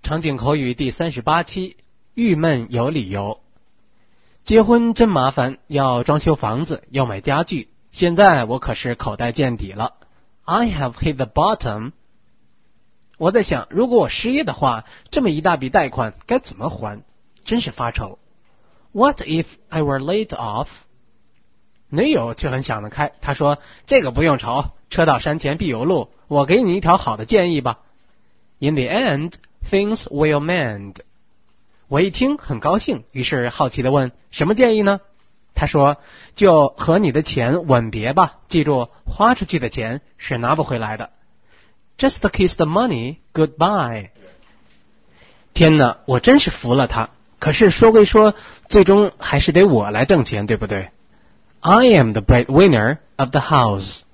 场景口语第38期，郁闷有理由。结婚真麻烦，要装修房子，要买家具，现在我可是口袋见底了。I have hit the bottom。 我在想，如果我失业的话，这么一大笔贷款该怎么还？真是发愁。What if I were laid off？ 女友却很想得开，她说，这个不用愁，车到山前必有路，我给你一条好的建议吧。In the end, things will mend。 我一听很高兴，于是好奇地问，什么建议呢？他说，就和你的钱吻别吧，记住，花出去的钱是拿不回来的。 Just kiss the money goodbye。 天哪，我真是服了他。可是说归说，最终还是得我来挣钱，对不对？ I am the breadwinner of the house。